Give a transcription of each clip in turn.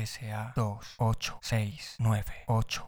SA 2 8 6 9 8.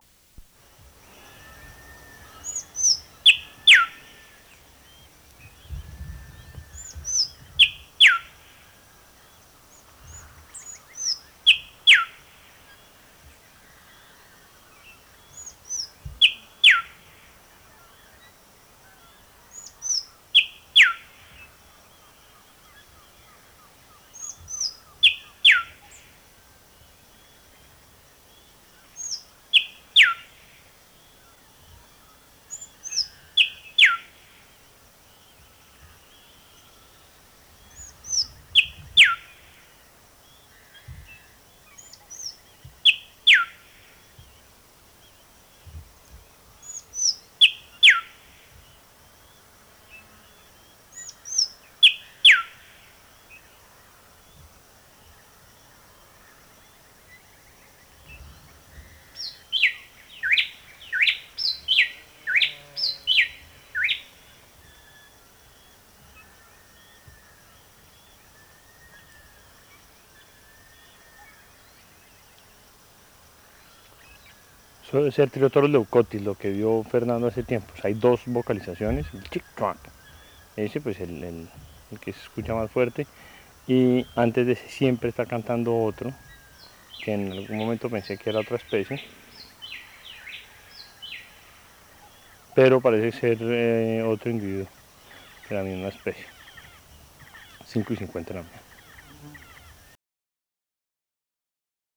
Eso debe ser Triotorus leucotis, lo que vio Fernando hace tiempo. O sea, hay dos vocalizaciones, el chic-chac, ese pues el que se escucha más fuerte, y antes de ese siempre está cantando otro, que en algún momento pensé que era otra especie, pero parece ser otro individuo de la misma especie. 5:50 de la mañana.